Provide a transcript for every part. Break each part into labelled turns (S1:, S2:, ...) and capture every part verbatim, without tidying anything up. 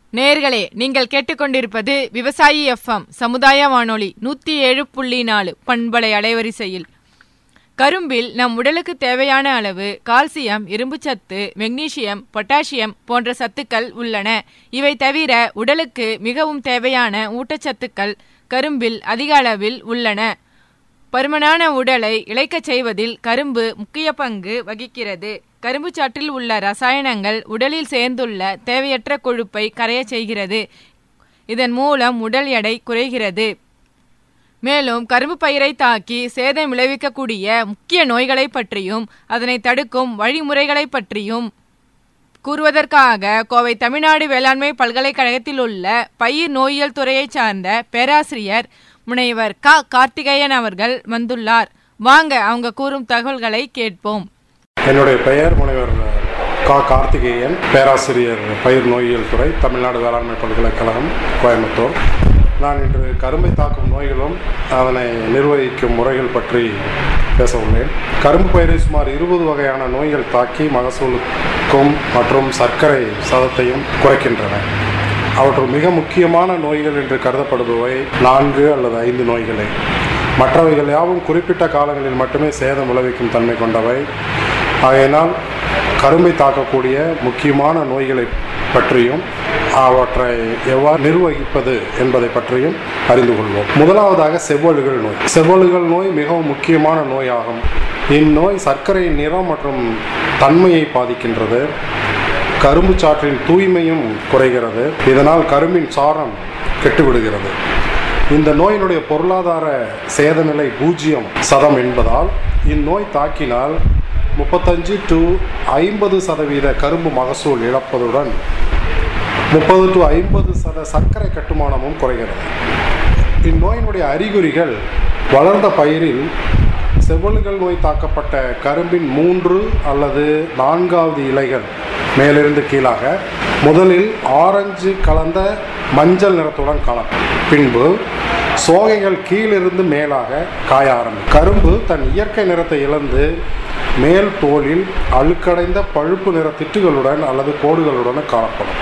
S1: நேயர்களே, நீங்கள் கேட்டுக்கொண்டிருப்பது விவசாயி எஃப்எம் சமுதாய வானொலி நூற்றி ஏழு புள்ளி நாலு பண்பலை அலைவரிசையில். கரும்பில் நம் உடலுக்கு தேவையான அளவு கால்சியம், இரும்புச்சத்து, மெக்னீசியம், பொட்டாசியம் போன்ற சத்துக்கள் உள்ளன. இவை தவிர உடலுக்கு மிகவும் தேவையான ஊட்டச்சத்துக்கள் கரும்பில் அதிக அளவில் உள்ளன. பருமனான உடலை இளைக்கச் செய்வதில் கரும்பு முக்கிய பங்கு வகிக்கிறது. கரும்பு சாற்றில் உள்ள ரசாயனங்கள் உடலில் சேர்ந்துள்ள தேவையற்ற கொழுப்பை கரையச் செய்கிறது. இதன் மூலம் உடல் எடை குறைகிறது. மேலும் கரும்பு பயிரை தாக்கி சேதம் விளைவிக்கக்கூடிய முக்கிய நோய்களை பற்றியும் அதனை தடுக்கும் வழிமுறைகளை பற்றியும் கூறுவதற்காக கோவை தமிழ்நாடு வேளாண்மை பல்கலைக்கழகத்தில் உள்ள பயிர் நோயியல் துறையை சார்ந்த பேராசிரியர் முனைவர் க கார்த்திகேயன் அவர்கள் வந்துள்ளார். வாங்க அவங்க கூறும் தகவல்களை கேட்போம்.
S2: என்னுடைய பெயர் முனைவர் க கார்த்திகேயன், பேராசிரியர் பயிர் நோயியல் துறை, தமிழ்நாடு வேளாண்மை பல்கலைக்கழகம், கோயம்புத்தூர். நான் இன்று கரும்பை தாக்கும் நோய்களும் அதனை நிர்வகிக்கும் முறைகள் பற்றி பேச உள்ளேன். கரும்பு பயிரை சுமார் இருபது வகையான நோய்கள் தாக்கி மகசூலுக்கும் மற்றும் சர்க்கரை சதத்தையும் குறைக்கின்றன. அவற்றுள் மிக முக்கியமான நோய்கள் என்று கருதப்படுபவை நான்கு அல்லது ஐந்து நோய்களே. மற்றவைகள் யாவும் குறிப்பிட்ட காலங்களில் மட்டுமே சேதம் விளைவிக்கும் தன்மை கொண்டவை. ஆகையினால் கரும்பை தாக்கக்கூடிய முக்கியமான நோய்களை பற்றியும் அவற்றை எவ்வாறு நிர்வகிப்பது என்பதை பற்றியும் அறிந்து கொள்வோம். முதலாவதாக செவ்வழுகல் நோய். செவ்வழுகல் நோய் மிகவும் முக்கியமான நோயாகும். இந்நோய் சர்க்கரையின் நிறம் மற்றும் தன்மையை பாதிக்கின்றது. கரும்பு சாற்றின் தூய்மையும் குறைகிறது. இதனால் கரும்பின் சாரம் கெட்டுவிடுகிறது. இந்த நோயினுடைய பொருளாதார சேதநிலை பூஜ்ஜியம் சதம் என்பதால் இந்நோய் தாக்கினால் முப்பத்தஞ்சு டு ஐம்பது சதவீத கரும்பு மகசூல் இழப்பதுடன் முப்பது டு ஐம்பது சத சர்க்கரை கட்டுமானமும் குறைகிறது. இந்நோயினுடைய அறிகுறிகள் வளர்ந்த பயிரில் செவ்வழுகல் நோய் தாக்கப்பட்ட கரும்பின் மூன்று அல்லது நான்காவது இலைகள் மேலிருந்து கீழாக முதலில் ஆரஞ்சு கலந்த மஞ்சள் நிறத்துடன் காணப்படும். பின்பு சோகைகள் கீழிருந்து மேலாக காய ஆரம்பிக்கும். கரும்பு தன் இயற்கை நிறத்தை இழந்து மேல் தோலில் அழுக்கடைந்த பழுப்பு நிற திட்டுகளுடன் அல்லது கோடுகளுடன் காணப்படும்.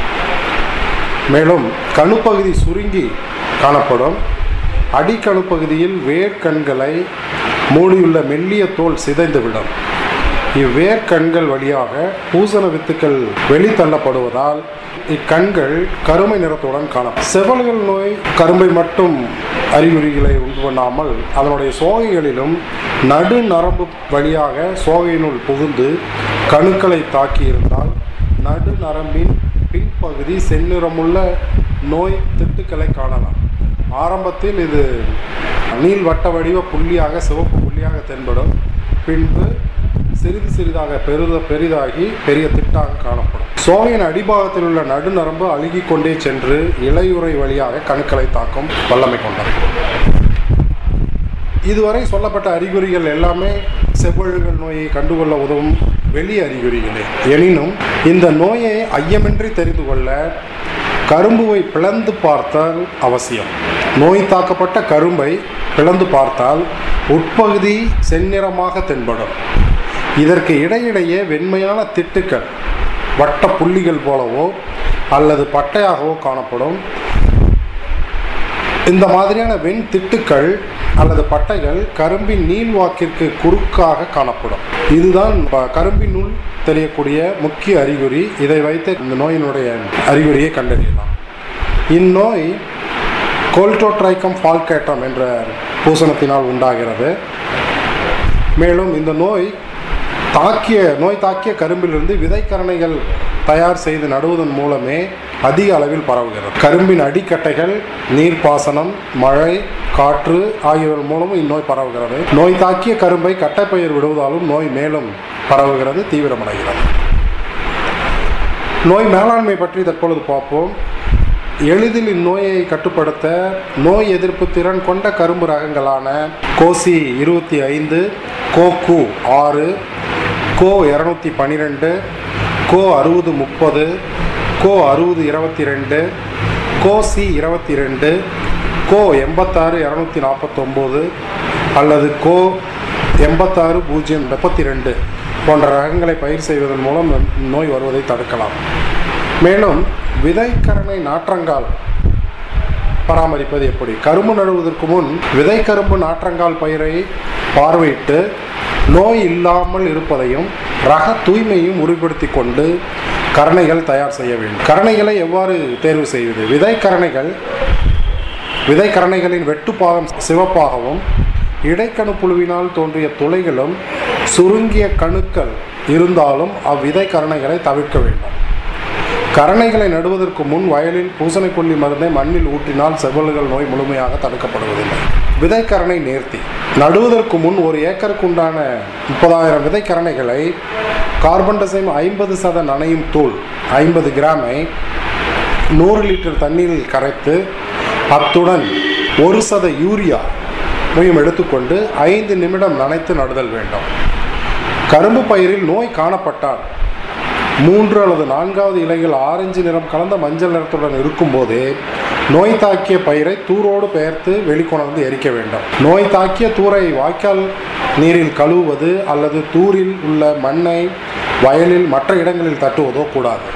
S2: மேலும் கணுப்பகுதி சுருங்கி காணப்படும். அடிக்கணுப்பகுதியில் வேர்க்கண்களை மூடியுள்ள மெல்லிய தோல் சிதைந்துவிடும். இவ்வேர்க்கண்கள் வழியாக பூசண வித்துக்கள் வெளித்தள்ளப்படுவதால் இக்கண்கள் கருமை நிறத்துடன் காணப்படும். செவ்வழுகல் நோய் கரும்பை மட்டும் அறிகுறிகளை உண்டு பண்ணாமல் அதனுடைய சோகைகளிலும் நடு நரம்பு வழியாக சோகையினுள் புகுந்து கணுக்களை தாக்கி இருந்தால் நடு நரம்பின் பின்பகுதி செந்நிறமுள்ள நோய் திட்டுக்களை காணலாம். ஆரம்பத்தில் இது நீள்வட்ட வடிவ புள்ளியாக சிவப்பு புள்ளியாக தென்படும். பின்பு சிறிது சிறிதாக பெருத பெரிதாகி பெரிய திட்டாக காணப்படும். சோகையின் அடிபாகத்தில் உள்ள நடுநரம்பு அழுகி கொண்டே சென்று இலையுறை வழியாக கணுக்களை தாக்கும் வல்லமை கொண்டது. இதுவரை சொல்லப்பட்ட அறிகுறிகள் எல்லாமே செவ்வழுகல் நோயை கண்டுகொள்ள உதவும் வெளி அறிகுறிகளே. எனினும் இந்த நோயை ஐயமின்றி தெரிந்து கொள்ள கரும்புவை பிளந்து பார்த்தல் அவசியம். நோய் தாக்கப்பட்ட கரும்பை பிளந்து பார்த்தால் உட்பகுதி செந்நிறமாக தென்படும். இதற்கு இடையிடையே வெண்மையான திட்டுக்கள் வட்ட புள்ளிகள் போலவோ அல்லது பட்டையாகவோ காணப்படும். இந்த மாதிரியான வெண் திட்டுக்கள் அல்லது பட்டைகள் கரும்பின் நீள்வாக்கிற்கு குறுக்காக காணப்படும். இதுதான் கரும்பினுள் தெரியக்கூடிய முக்கிய அறிகுறி. இதை வைத்து இந்த நோயினுடைய அறிகுறியை கண்டறியலாம். இந்நோய் கோல்டோட்ரைக்கம் ஃபால்கேட்ரம் என்ற பூசணத்தினால் உண்டாகிறது. மேலும் இந்த நோய் தாக்கிய நோய் தாக்கிய கரும்பிலிருந்து விதைக்கரணைகள் தயார் செய்து நடுவதன் மூலமே அதிக அளவில் பரவுகிறது. கரும்பின் அடிக்கட்டைகள், நீர்ப்பாசனம், மழை, காற்று ஆகியவை மூலமும் இந்நோய் பரவுகிறது. நோய் தாக்கிய கரும்பை கட்டைப்பயிர் விடுவதாலும் நோய் மேலும் பரவுகிறது, தீவிரமடைகிறது. நோய் மேலாண்மை பற்றி தற்பொழுது பார்ப்போம். எளிதில் இந்நோயை கட்டுப்படுத்த நோய் எதிர்ப்பு திறன் கொண்ட கரும்பு ரகங்களான கோசி இருபத்தி ஐந்து, கோகு ஆறு, கோ இரநூத்தி பன்னிரெண்டு, கோ அறுபது முப்பது, கோ அறுபது இருபத்தி ரெண்டு, கோசி இருபத்தி ரெண்டு, கோ எண்பத்தாறு இரநூத்தி நாற்பத்தொம்போது அல்லது கோ எண்பத்தாறு பூஜ்ஜியம் முப்பத்தி ரெண்டு போன்ற ரகங்களை பயிர் செய்வதன் மூலம் நோய் வருவதை தடுக்கலாம். மேலும் விதைக்கரணை நாற்றங்கால் பராமரிப்பது எப்படி? கரும்பு நடுவதற்கு முன் விதை கரும்பு நாற்றங்கால் பயிரை பார்வையிட்டு நோய் இல்லாமல் இருப்பதையும் ரக தூய்மையும் உறுதிப்படுத்தி கொண்டு கரணைகள் தயார் செய்ய வேண்டும். கரணைகளை எவ்வாறு தேர்வு செய்வது? விதை கரணைகள் விதை கரணைகளின் வெட்டுப்பாகம் சிவப்பாகவும் இடைக்கணு புழுவினால் தோன்றிய துளைகளும் சுருங்கிய கணுக்கள் இருந்தாலும் அவ்விதை கரணைகளை தவிர்க்க வேண்டும். கரணைகளை நடுவதற்கு முன் வயலில் பூசணைக்கொல்லி மருந்தை மண்ணில் ஊற்றினால் செவ்வல்கள் நோய் முழுமையாக தடுக்கப்படுவதில்லை. விதைக்கரணை நேர்த்தி. நடுவதற்கு முன் ஒரு ஏக்கருக்கு உண்டான முப்பதாயிரம் விதைக்கரணைகளை கார்பன் டசைம் ஐம்பது சத நனையும் தூள் ஐம்பது கிராமை நூறு லிட்டர் தண்ணீரில் கரைத்து அத்துடன் ஒரு சத யூரியா மையம் எடுத்துக்கொண்டு ஐந்து நிமிடம் நனைத்து நடுதல் வேண்டும். கரும்பு பயிரில் நோய் காணப்பட்டால் மூன்று அல்லது நான்காவது இலைகள் ஆரஞ்சு நிறம் கலந்த மஞ்சள் நிறத்துடன் இருக்கும்போதே நோய் தாக்கிய பயிரை தூரோடு பெயர்த்து வெளிக்கொணர்ந்து எரிக்க வேண்டும். நோய் தாக்கிய தூரை வாய்க்கால் நீரில் கழுவுவது அல்லது தூரில் உள்ள மண்ணை வயலில் மற்ற இடங்களில் தட்டுவதோ கூடாது.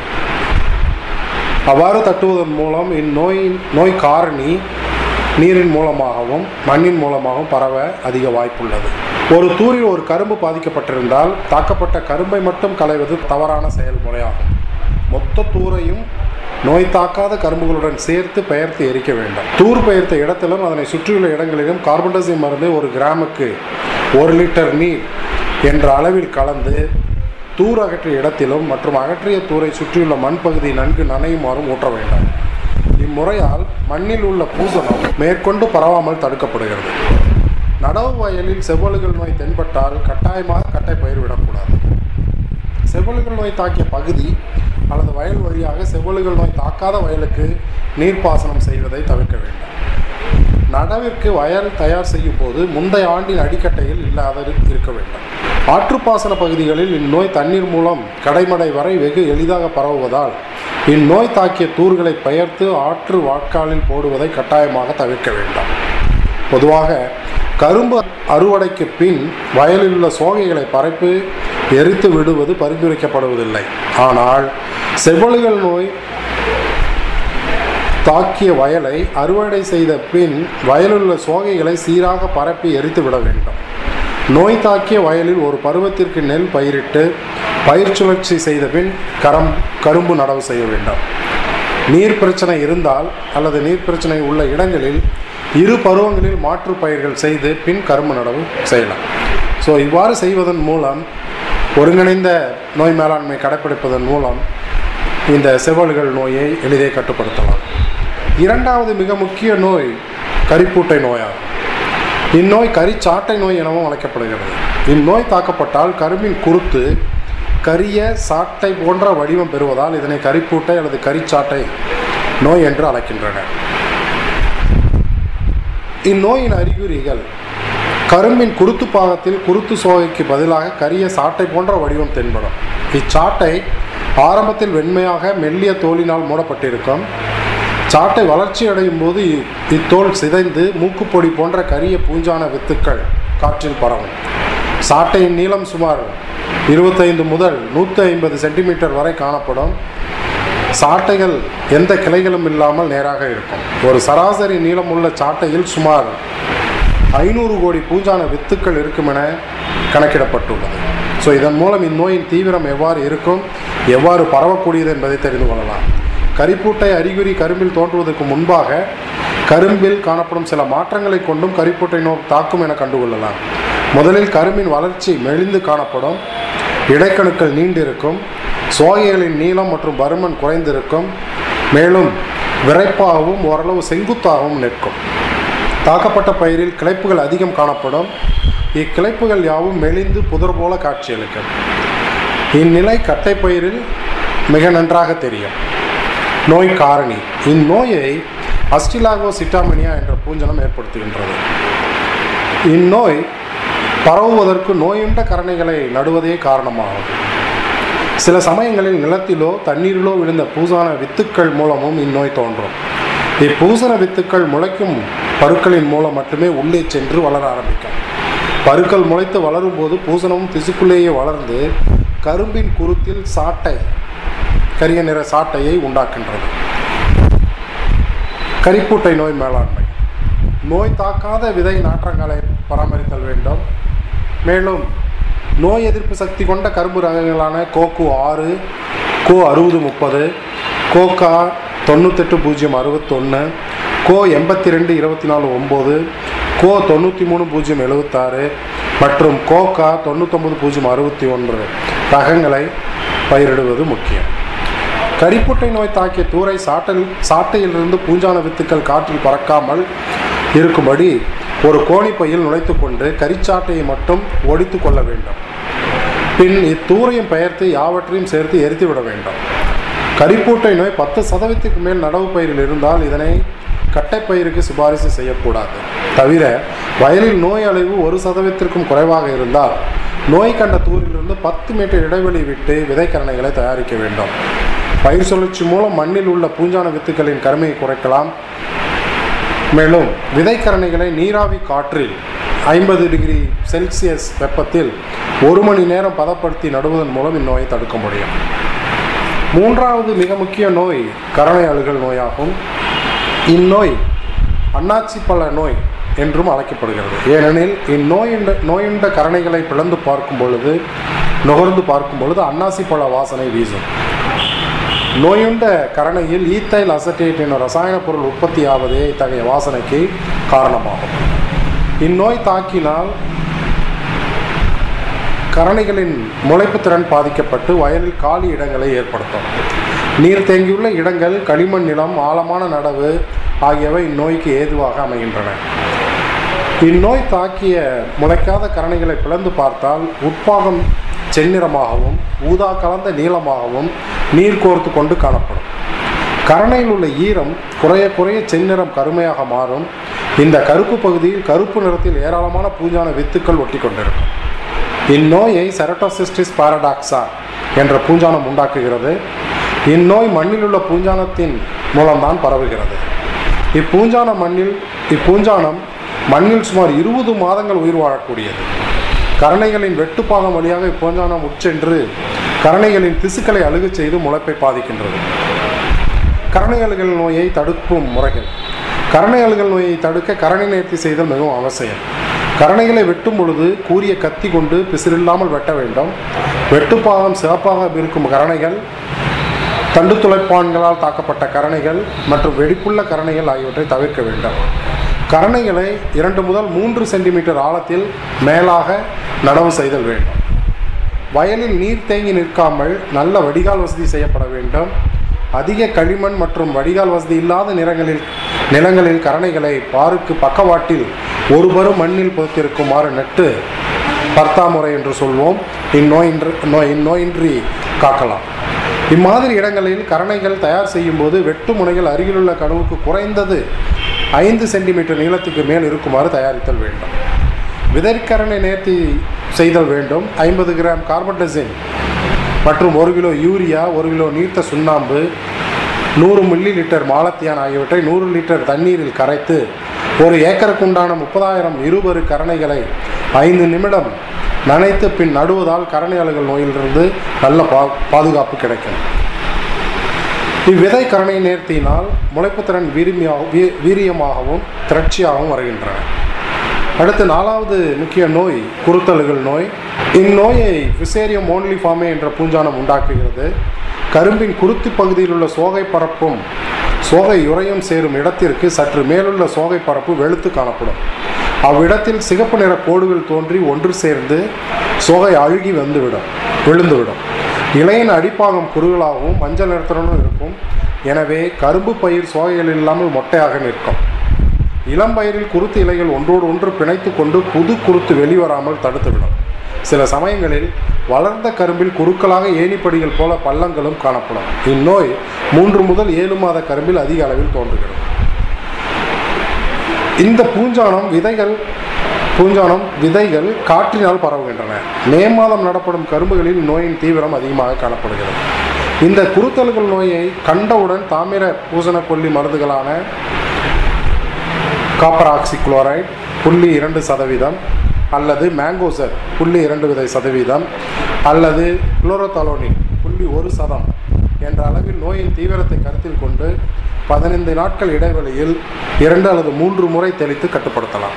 S2: அவ்வாறு தட்டுவதன் மூலம் இந்நோய் நோய் காரணி நீரின் மூலமாகவும் மண்ணின் மூலமாகவும் பரவ அதிக வாய்ப்புள்ளது. ஒரு தூரில் ஒரு கரும்பு பாதிக்கப்பட்டிருந்தால் தாக்கப்பட்ட கரும்பை மட்டும் களைவது தவறான செயல்முறையாகும். மொத்த தூரையும் நோய் தாக்காத கரும்புகளுடன் சேர்த்து பெயர்த்து எரிக்க வேண்டும். தூர் பெயர்த்த இடத்திலும் அதனை சுற்றியுள்ள இடங்களிலும் கார்பன் டை ஆக்சைடு மருந்து ஒரு கிராமுக்கு ஒரு லிட்டர் நீர் என்ற அளவில் கலந்து தூர் அகற்றிய இடத்திலும் மற்றும் அகற்றிய தூரை சுற்றியுள்ள மண் பகுதி நன்கு நனையுமாறும் ஊற்ற வேண்டும். இம்முறையால் மண்ணில் உள்ள பூசணம் மேற்கொண்டு பரவாமல் தடுக்கப்படுகிறது. நடவு வயலில் செவ்வழுகல் நோய் தென்பட்டால் கட்டாயமாக கட்டை பயிர் விடக்கூடாது. செவ்வழுகல் நோய் தாக்கிய பகுதி அல்லது வயல் வழியாக செவ்வழுகல் நோய் தாக்காத வயலுக்கு நீர்ப்பாசனம் செய்வதை தவிர்க்க வேண்டும். நடவிற்கு வயல் தயார் செய்யும் போது முந்தைய ஆண்டின் அடிக்கட்டையில் இல்லாத இருக்க வேண்டும். ஆற்றுப்பாசன பகுதிகளில் இந்நோய் தண்ணீர் மூலம் கடைமடை வரை வெகு எளிதாக பரவுவதால் இந்நோய் தாக்கிய தூர்களை பெயர்த்து ஆற்று வாய்க்காலில் போடுவதை கட்டாயமாக தவிர்க்க வேண்டும். பொதுவாக கரும்பு அறுவடைக்கு பின் வயலில் உள்ள சோகைகளை பரப்பி எரித்து விடுவது பரிந்துரைக்கப்படுவதில்லை. ஆனால் செவ்வழுகல் நோய் தாக்கிய வயலை அறுவடை செய்த பின் வயலுள்ள சோகைகளை சீராக பரப்பி எரித்து விட வேண்டும். நோய் தாக்கிய வயலில் ஒரு பருவத்திற்கு நெல் பயிரிட்டு பயிர் சுழற்சி செய்த பின் கரம் கரும்பு நடவு செய்ய வேண்டும். நீர் பிரச்சனை இருந்தால் அல்லது நீர் பிரச்சனை உள்ள இடங்களில் இரு பருவங்களில் மாற்று பயிர்கள் செய்து பின் கரும்பு நடவு செய்யலாம். ஸோ இவ்வாறு செய்வதன் மூலம் ஒருங்கிணைந்த நோய் மேலாண்மை கடைப்பிடிப்பதன் மூலம் இந்த செவ்வழுகல் நோயை எளிதே கட்டுப்படுத்தலாம். இரண்டாவது மிக முக்கிய நோய் கரிப்பூட்டை நோயாகும். இந்நோய் கரிச்சாட்டை நோய் எனவும் அழைக்கப்படுகிறது. இந்நோய் தாக்கப்பட்டால் கரும்பின் குருத்து கரிய சாட்டை போன்ற வடிவம் பெறுவதால் இதனை கரிப்பூட்டை அல்லது கரிச்சாட்டை நோய் என்று அழைக்கின்றனர். இந்நோயின் அறிகுறிகள் கரும்பின் குருத்து பாகத்தில் குருத்து சோகைக்கு பதிலாக கரிய சாட்டை போன்ற வடிவம் தென்படும். இச்சாட்டை ஆரம்பத்தில் வெண்மையாக மெல்லிய தோலினால் மூடப்பட்டிருக்கும். சாட்டை வளர்ச்சி அடையும் போது இத்தோல் சிதைந்து மூக்குப்பொடி போன்ற கரிய பூஞ்சான வித்துக்கள் காற்றில் பரவும். சாட்டையின் நீளம் சுமார் இருபத்தைந்து முதல் நூற்றி ஐம்பது சென்டிமீட்டர் வரை காணப்படும். சாட்டைகள் எந்த கிளைகளும் இல்லாமல் நேராக இருக்கும். ஒரு சராசரி நீளமுள்ள சாட்டையில் சுமார் ஐநூறு கோடி பூஞ்சான வித்துக்கள் இருக்கும் என கணக்கிடப்பட்டுள்ளது. ஸோ இதன் மூலம் இந்நோயின் தீவிரம் எவ்வாறு இருக்கும், எவ்வாறு பரவக்கூடியது என்பதை தெரிந்து கொள்ளலாம். கரிப்பூட்டை அறிகுறி கரும்பில் தோன்றுவதற்கு முன்பாக கரும்பில் காணப்படும் சில மாற்றங்களை கொண்டும் கரிப்பூட்டை நோய் தாக்கும் என கண்டுகொள்ளலாம். முதலில் கரும்பின் வளர்ச்சி மெலிந்து காணப்படும். இடைக்கணுக்கள் நீண்டிருக்கும். சோகைகளின் நீளம் மற்றும் பருமன் குறைந்திருக்கும். மேலும் விரைப்பாகவும் ஓரளவு செங்குத்தாகவும் நிற்கும். தாக்கப்பட்ட பயிரில் கிளைப்புகள் அதிகம் காணப்படும். இக்கிளைப்புகள் யாவும் மெலிந்து புதர் போல காட்சியளிக்கும். இந்நிலை கட்டை பயிரில் மிக நன்றாக தெரியும். நோய் காரணி. இந்நோயை அஸ்டிலாகோசிட்டாமினியா என்ற பூஞ்சனம் ஏற்படுத்துகின்றது. இந்நோய் பரவுவதற்கு நோயுண்ட கரணைகளை நடுவதே காரணமாகும். சில சமயங்களில் நிலத்திலோ தண்ணீரிலோ விழுந்த பூசான வித்துக்கள் மூலமும் இந்நோய் தோன்றும். இப்பூசண வித்துக்கள் முளைக்கும் பருக்களின் மூலம் மட்டுமே உள்ளே சென்று வளர ஆரம்பிக்கும். பருக்கள் முளைத்து வளரும் போது பூசணமும் திசுக்குள்ளேயே வளர்ந்து கரும்பின் குருத்தில் சாட்டை கரிய நிற சாட்டையை உண்டாக்குகின்றது. கரிப்பூட்டை நோய் மேலாண்மை. நோய் தாக்காத விதை நாற்றங்களை பராமரித்தல் வேண்டும். மேலும் நோய் எதிர்ப்பு சக்தி கொண்ட கரும்பு ரகங்களான கோகு ஆறு, கோ அறுபது முப்பது, கோகா தொண்ணூத்தெட்டு பூஜ்ஜியம் அறுபத்தொன்று, கோ எண்பத்தி ரெண்டு இருபத்தி நாலு ஒம்பது, கோ தொண்ணூற்றி மூணு பூஜ்ஜியம் எழுபத்தாறு மற்றும் கோகா தொண்ணூத்தொம்பது பூஜ்ஜியம் அறுபத்தி ஒன்று ரகங்களை பயிரிடுவது முக்கியம். கரிப்புட்டை நோய் தாக்கிய தூரை சாட்டில் சாட்டையிலிருந்து பூஞ்சான வித்துக்கள் காற்றில் பறக்காமல் இருக்கும்படி ஒரு கோணிப்பையில் நுழைத்து கொண்டு கரிச்சாட்டையை மட்டும் ஒடித்து கொள்ள வேண்டும். பின் இத்தூரையும் பெயர்த்து யாவற்றையும் சேர்த்து எரித்து விட வேண்டும். கரிப்பூட்டை நோய் பத்து சதவீதத்துக்கு மேல் நடவு பயிரில் இருந்தால் இதனை கட்டைப்பயிருக்கு சிபாரிசு செய்யக்கூடாது. தவிர வயலில் நோய் அளவு ஒரு சதவீதத்திற்கும் குறைவாக இருந்தால் நோய் கண்ட தூரிலிருந்து பத்து மீட்டர் இடைவெளி விட்டு விதைக்கரணைகளை தயாரிக்க வேண்டும். பயிர் சுழற்சி மூலம் மண்ணில் உள்ள பூஞ்சான வித்துக்களின் கருமையை குறைக்கலாம். மேலும் விதைக்கரணைகளை நீராவி காற்றில் ஐம்பது டிகிரி செல்சியஸ் வெப்பத்தில் ஒரு மணி நேரம் பதப்படுத்தி நடுவதன் மூலம் இந்நோயை தடுக்க முடியும். மூன்றாவது மிக முக்கிய நோய் கரணை அழுகல் நோயாகும். இந்நோய் அன்னாச்சி பழ நோய் என்றும் அழைக்கப்படுகிறது. ஏனெனில் இந்நோயுண்ட நோயுண்ட கரணைகளை பிளந்து பார்க்கும் பொழுது நுகர்ந்து பார்க்கும் பொழுது அன்னாசி பழ வாசனை வீசும். நோயுண்ட கரணையில் ஈத்தைல் அசட்டேட் என்ற ரசாயன பொருள் உற்பத்தி ஆவதே இத்தகைய வாசனைக்கு காரணமாகும். இந்நோய் தாக்கினால் கரணைகளின் முளைப்பு திறன் பாதிக்கப்பட்டு வயலில் காலி இடங்களை ஏற்படுத்தும். நீர் தேங்கியுள்ள இடங்கள், களிமண் நிலம், ஆழமான நடவு ஆகியவை இந்நோய்க்கு ஏதுவாக அமைகின்றன. இந்நோய் தாக்கிய முளைக்காத கரணைகளை பிளந்து பார்த்தால் உட்பாகம் செந்நிறமாகவும் ஊதா கலந்த நீளமாகவும் நீர் கோர்த்து கொண்டு காணப்படும். கரணையில் உள்ள ஈரம் குறைய குறைய செந்நிறம் கருமையாக மாறும். இந்த கருப்பு பகுதியில் கருப்பு நிறத்தில் ஏராளமான பூஞ்சான வித்துக்கள் ஒட்டி கொண்டிருக்கும். இந்நோயை செரட்டோசிஸ்டிஸ் பாரடாக்ஸா என்ற பூஞ்சானம் உண்டாக்குகிறது. இந்நோய் மண்ணில் உள்ள பூஞ்சானத்தின் மூலம்தான் பரவுகிறது. இப்பூஞ்சான மண்ணில் இப்பூஞ்சானம் மண்ணில் சுமார் இருபது மாதங்கள் உயிர் வாழக்கூடியது. கரணைகளின் வெட்டுப்பாகம் வழியாக இப்பூஞ்சானம் உட்சென்று கரணைகளின் திசுக்களை அழுகச் செய்து முளைப்பை பாதிக்கின்றது. கரணை அழுகல் நோயை தடுக்கும் முறைகள். கரணை அழுகல் நோயை தடுக்க கரணை நேர்த்தி செய்தல் மிகவும் அவசியம். கரணைகளை வெட்டும் பொழுது கூரிய கத்தி கொண்டு பிசிறில்லாமல் வெட்ட வேண்டும். வெட்டுப்பாகம் சிவப்பாக இருக்கும் கரணைகள், தண்டு துளைப்பான்களால் தாக்கப்பட்ட கரணைகள் மற்றும் வெடிப்புள்ள கரணைகள் ஆகியவற்றை தவிர்க்க வேண்டும். கரணைகளை இரண்டு முதல் மூன்று சென்டிமீட்டர் ஆழத்தில் மேலாக நடவு செய்தல் வேண்டும். வயலில் நீர் தேங்கி நிற்காமல் நல்ல வடிகால் வசதி செய்யப்பட வேண்டும். அதிக களிமண் மற்றும் வடிகால் வசதி இல்லாத நிலங்களில் நிலங்களில் கரணைகளை பாருக்கு பக்கவாட்டில் ஒருபரும் மண்ணில் புதைத்திருக்குமாறு நட்டு பர்த்தாமுறை என்று சொல்வோம். இந்நோயின்றி நோய் இந்நோயின்றி காக்கலாம். இம்மாதிரி இடங்களில் கரணைகள் தயார் செய்யும் போது வெட்டு முனைகள் அருகிலுள்ள கணுவுக்கு குறைந்தது ஐந்து சென்டிமீட்டர் நீளத்துக்கு மேல் இருக்குமாறு தயாரித்தல் வேண்டும். விதைக்கரணை நேர்த்தி செய்தல் வேண்டும். ஐம்பது கிராம் கார்பன்டசின் மற்றும் ஒரு கிலோ யூரியா, ஒரு கிலோ நீர்த்த சுண்ணாம்பு, நூறு மில்லி லிட்டர் மாலத்தியான் ஆகியவற்றை நூறு லிட்டர் தண்ணீரில் கரைத்து ஒரு ஏக்கருக்கு உண்டான முப்பதாயிரம் இருபது கரணைகளை ஐந்து நிமிடம் நனைத்து பின் நடுவதால் கரணை அழுகல் நோயிலிருந்து நல்ல பா பாதுகாப்பு கிடைக்கும். இவ்விதை கரணை நேர்த்தியினால் முளைப்புத்திறன் வீரியமாக வீரியமாகவும் திரட்சியாகவும் வருகின்றன. அடுத்து நாலாவது முக்கிய நோய் குருத்தழுகல் நோய். இந்நோயை ஃபிசேரியம் மோன்லிஃபார்மே என்ற பூஞ்சானம் உண்டாக்குகிறது. கரும்பின் குருத்து பகுதியில் உள்ள சோகை பரப்பும் சோகை உறையும் சேரும் இடத்திற்கு சற்று மேலுள்ள சோகை பரப்பு வெளுத்து காணப்படும். அவ்விடத்தில் சிகப்பு நிற கோடுகள் தோன்றி ஒன்று சேர்ந்து சோகை அழுகி வந்துவிடும் விழுந்துவிடும். இலையின் அடிப்பாகம் குறுகலாகவும் மஞ்சள் நிறத்துடனும் இருக்கும். எனவே கரும்பு பயிர் சோகைகள் இல்லாமல் மொட்டையாக நிற்கும். இளம் பயிரில் குருத்து இலைகள் ஒன்றோடு ஒன்று பிணைத்து கொண்டு புது குருத்து வெளிவராமல் தடுத்துவிடும். சில சமயங்களில் வளர்ந்த கரும்பில் குறுக்களாக ஏணிப்படிகள் போல பள்ளங்களும் காணப்படும். இந்நோய் மூன்று முதல் ஏழு மாத கரும்பில் அதிக அளவில் தோன்றுகிறது. இந்த பூஞ்சானம் விதைகள் பூஞ்சானம் விதைகள் காற்றினால் பரவுகின்றன. மே மாதம் நடப்படும் கரும்புகளில் நோயின் தீவிரம் அதிகமாக காணப்படுகிறது. இந்த குருத்தழுகல் நோயை கண்டவுடன் தாமிர பூசண கொல்லி மருந்துகளான காப்பர் ஆக்சி குளோரைடு புள்ளி இரண்டு சதவீதம் அல்லது மேங்கோசர் புள்ளி இரண்டு விதை சதவீதம் அல்லது குளோரோதலோனின் புள்ளி ஒரு சதம் என்ற அளவில் நோயின் தீவிரத்தை கருத்தில் கொண்டு பதினைந்து நாட்கள் இடைவெளியில் இரண்டு அல்லது மூன்று முறை தெளித்து கட்டுப்படுத்தலாம்.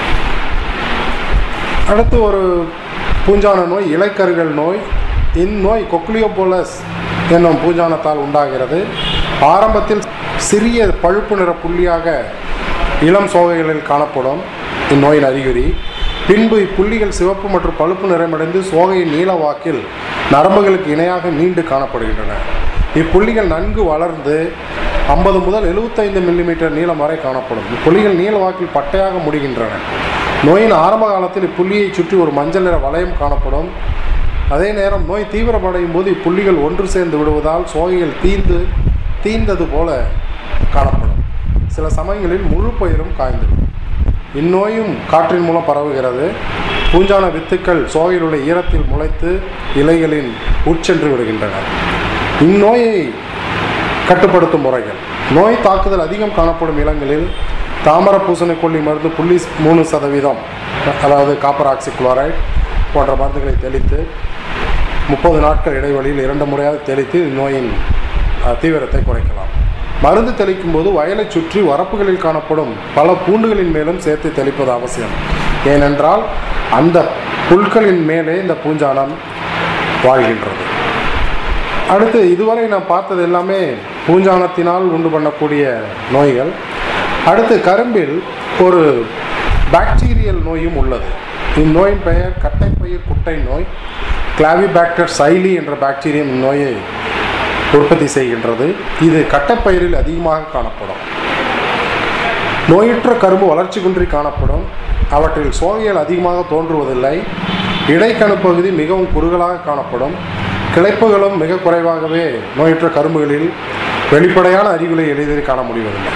S2: அடுத்து ஒரு பூஞ்சான நோய் இலைக்கருகள் நோய். இந்நோய் கொக்லியோபோலஸ் என்னும் பூஞ்சானத்தால் உண்டாகிறது. ஆரம்பத்தில் சிறிய பழுப்பு நிற புள்ளியாக இளம் சோகைகளில் காணப்படும் இந்நோயின் அறிகுறி. பின்பு இப்புள்ளிகள் சிவப்பு மற்றும் பழுப்பு நிறமடைந்து சோகையின் நீளவாக்கில் நரம்புகளுக்கு இணையாக நீண்டு காணப்படுகின்றன. இப்புள்ளிகள் நன்கு வளர்ந்து ஐம்பது முதல் எழுபத்தைந்து மில்லிமீட்டர் நீளம் வரை காணப்படும். இப்புள்ளிகள் நீளவாக்கில் பட்டையாக முடிகின்றன. நோயின் ஆரம்ப காலத்தில் இப்புள்ளியை சுற்றி ஒரு மஞ்சள் நிற வளையம் காணப்படும். அதே நேரம் நோய் தீவிரமடையும் போது இப்புள்ளிகள் ஒன்று சேர்ந்து விடுவதால் சோகைகள் தீந்து தீந்தது போல காணப்படும். சில சமயங்களில் முழு பயிரும் காய்ந்துவிடும். இந்நோயும் காற்றின் மூலம் பரவுகிறது. பூஞ்சான வித்துக்கள் சோகையில் உள்ள ஈரத்தில் முளைத்து இலைகளின் உட்சென்று விடுகின்றன. இந்நோயை கட்டுப்படுத்தும் முறைகள். நோய் தாக்குதல் அதிகம் காணப்படும் இடங்களில் தாமர பூசணி கொல்லி மருந்து புள்ளி மூணு சதவீதம் அதாவது காப்பர் ஆக்சி குளோரைடு போன்ற மருந்துகளை தெளித்து முப்பது நாட்கள் இடைவெளியில் இரண்டு முறையாக தெளித்து இந்நோயின் தீவிரத்தை குறைக்கலாம். மருந்து தெளிக்கும் போது வயலை சுற்றி வரப்புகளில் காணப்படும் பல பூண்டுகளின் மேலும் சேர்த்து தெளிப்பது அவசியம். ஏனென்றால் அந்த புல்களின் மேலே இந்த பூஞ்சானம் வாழ்கின்றது. அடுத்து இதுவரை நான் பார்த்தது எல்லாமே பூஞ்சானத்தினால் உண்டு பண்ணக்கூடிய நோய்கள். அடுத்து கரும்பில் ஒரு பாக்டீரியல் நோயும் உள்ளது. இந்நோயின் பெயர் கட்டைப்பயிர் குட்டை நோய். கிளாவிபாக்டர் சைலி என்ற பாக்டீரியம் இந்நோயை உற்பத்தி செய்கின்றது. இது கட்டைப்பயிரில் அதிகமாக காணப்படும். நோயுற்ற கரும்பு வளர்ச்சி குன்றி காணப்படும். அவற்றில் சோகைகள் அதிகமாக தோன்றுவதில்லை. இடைக்கணு பகுதி மிகவும் குறுகலாக காணப்படும். கிளைப்புகளும் மிக குறைவாகவே நோயுற்ற கரும்புகளில் வெளிப்படையான அறிகுறிகளை எளிதில் காண முடிவதில்லை.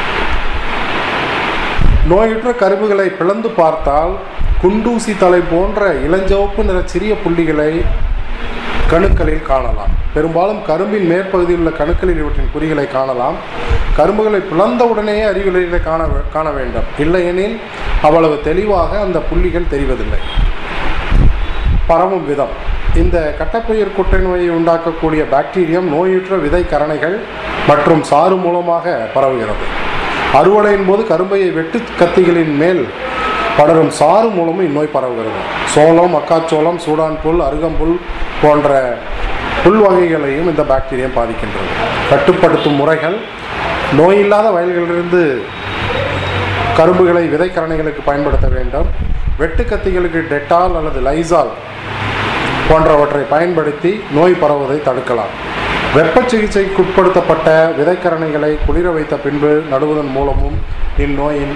S2: நோயுற்ற கரும்புகளை பிளந்து பார்த்தால் குண்டூசி தலை போன்ற இளஞ்சவப்பு நிற சிறிய புள்ளிகளை கணுக்களில் காணலாம். பெரும்பாலும் கரும்பின் மேற்பகுதியில் உள்ள கணுக்களில் இவற்றின் குறிகளை காணலாம். கரும்புகளை பிளந்தவுடனேயே அறிகுறிகளை காண காண வேண்டும். இல்லையெனில் அவ்வளவு தெளிவாக அந்த புள்ளிகள் தெரிவதில்லை. பரவும் விதம். இந்த கட்டைப்பயிர் குட்டை நோயை உண்டாக்கக்கூடிய பாக்டீரியம் நோயுற்ற விதை கரணைகள் மற்றும் சாறு மூலமாக பரவுகிறது. அறுவடையின் போது கரும்பையை வெட்டு கத்திகளின் மேல் படரும் சாறு மூலமும் இந்நோய் பரவுகிறது. சோளம், மக்காச்சோளம், சூடான் புல், அருகம்புல் போன்ற புல் வகைகளையும் இந்த பாக்டீரியம் பாதிக்கின்றது. கட்டுப்படுத்தும் முறைகள். நோயில்லாத வயல்களிலிருந்து கரும்புகளை விதைக்கரணைகளுக்கு பயன்படுத்த வேண்டும். வெட்டு கத்திகளுக்கு டெட்டால் அல்லது லைசால் போன்றவற்றை பயன்படுத்தி நோய் பரவுவதை தடுக்கலாம். வெப்ப சிகிச்சைக்கு உட்படுத்தப்பட்ட விதைக்கரணைகளை குளிர வைத்த பின்பு நடுவதன் மூலமும் இந்நோயின்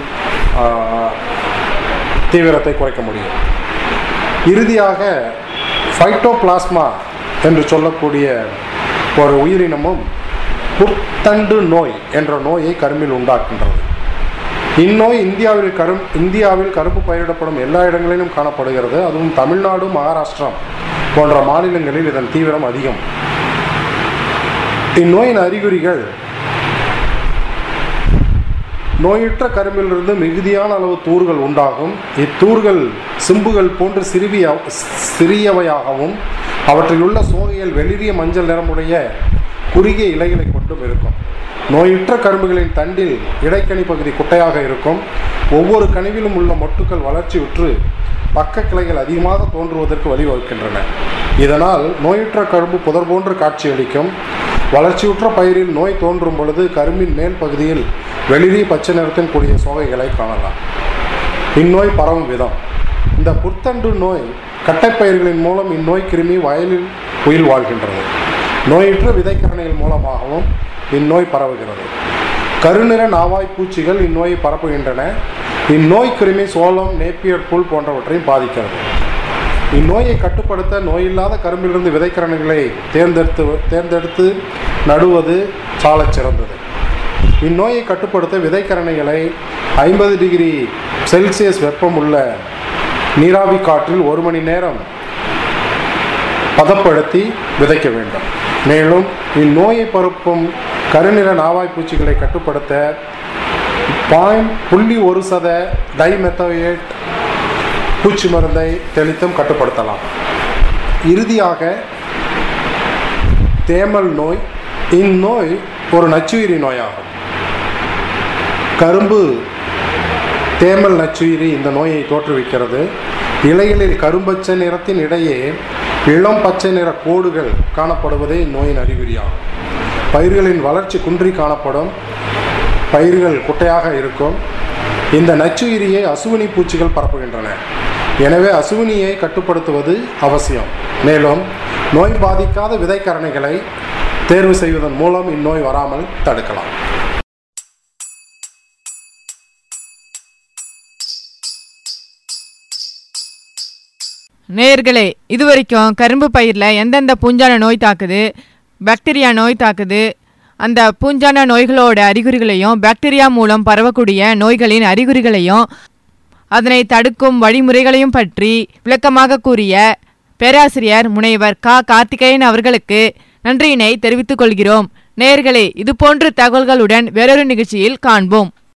S2: தீவிரத்தை குறைக்க முடியும். இறுதியாக ஃபைட்டோபிளாஸ்மா என்று சொல்லக்கூடிய ஒரு உயிரினமும் புத்தண்டு நோய் என்ற நோயை கரும்பில் உண்டாக்குகின்றது. இந்நோய் இந்தியாவில் கரும் இந்தியாவில் கரும்பு பயிரிடப்படும் எல்லா இடங்களிலும் காணப்படுகிறது. அதுவும் தமிழ்நாடு, மகாராஷ்டிரம் போன்ற மாநிலங்களில் இதன் தீவிரம் அதிகம். இந்நோயின் அறிகுறிகள் நோயுற்ற கரும்பிலிருந்து மிகுதியான அளவு தூர்கள் உண்டாகும். இத்தூர்கள் சிம்புகள் போன்று சிறிய சிறியவையாகவும் அவற்றில் உள்ள சோகைகள் வெளிரிய மஞ்சள் நிறமுடைய குறுகிய இலைகளை கொண்டும் இருக்கும். நோயுற்ற கரும்புகளின் தண்டில் இடைக்கனி பகுதி குட்டையாக இருக்கும். ஒவ்வொரு கனிவிலும் உள்ள மொட்டுக்கள் வளர்ச்சியுற்று பக்க கிளைகள் அதிகமாக தோன்றுவதற்கு வழிவகுக்கின்றன. இதனால் நோயுற்ற கரும்பு புதர் போன்று காட்சியளிக்கும். வளர்ச்சியுற்ற பயிரில் நோய் தோன்றும் பொழுது கரும்பின் மேல் பகுதியில் வெளிரிய பச்சை நிறத்தின் கூடிய சோகைகளை காணலாம். இந்நோய் பரவும் விதம். இந்த புத்தண்டு நோய் கட்டைப்பயிர்களின் மூலம் இந்நோய் கிருமி வயலில் உயிர் வாழ்கின்றது. நோயுற்ற விதைக்கரணைகள் மூலமாகவும் இந்நோய் பரவுகிறது. கருநிற நாவாய் பூச்சிகள் இந்நோயை பரப்புகின்றன. இந்நோய் கிருமி சோளம், நேப்பியர் புல் போன்றவற்றையும் பாதிக்கிறது. இந்நோயை கட்டுப்படுத்த நோயில்லாத கரும்பிலிருந்து விதைக்கரணைகளை தேர்ந்தெடுத்து தேர்ந்தெடுத்து நடுவது சாலச் சிறந்தது. இந்நோயை கட்டுப்படுத்த விதைக்கரணைகளை ஐம்பது டிகிரி செல்சியஸ் வெப்பம் உள்ள நீராவி காற்றில் ஒரு மணி நேரம் பதப்படுத்தி விதைக்க வேண்டும். மேலும் இந்நோயை பரப்பும் கருநிற நாவாய் பூச்சிகளை கட்டுப்படுத்த பாயிண்ட் புள்ளி ஒரு சத டைமெத்தோயேட் பூச்சி மருந்தை தெளித்தும் கட்டுப்படுத்தலாம். இறுதியாக தேமல் நோய். இந்நோய் ஒரு நச்சுயிரி நோயாகும். கரும்பு தேமல் நச்சுயிரி இந்த நோயை தோற்றுவிக்கிறது. இலைகளில் கரும்பச்சை நிறத்தின் இடையே இளம் பச்சை நிற கோடுகள் காணப்படுவதே இந்நோயின் அறிகுறியாகும். பயிர்களின் வளர்ச்சி குன்றி காணப்படும். பயிர்கள் குட்டையாக இருக்கும். இந்த நச்சுயிரியை அசுவினி பூச்சிகள் பரப்புகின்றன. எனவே அசுவினியை கட்டுப்படுத்துவது அவசியம். மேலும் நோய் பாதிக்காத விதைக்கரணைகளை தேர்வு செய்வதன் மூலம் இந்நோய் வராமல் தடுக்கலாம்.
S1: நேயர்களே, இதுவரைக்கும் கரும்பு பயிரில் எந்தெந்த பூஞ்சான நோய் தாக்குது, பாக்டீரியா நோய் தாக்குது, அந்த பூஞ்சான நோய்களோட அறிகுறிகளையும் பாக்டீரியா மூலம் பரவக்கூடிய நோய்களின் அறிகுறிகளையும் அதனை தடுக்கும் வழிமுறைகளையும் பற்றி விளக்கமாக கூறிய பேராசிரியர் முனைவர் கா கார்த்திகேயன் அவர்களுக்கு நன்றியினை தெரிவித்துக் கொள்கிறோம். நேயர்களே, இதுபோன்ற தகவல்களுடன் வேறொரு நிகழ்ச்சியில் காண்போம்.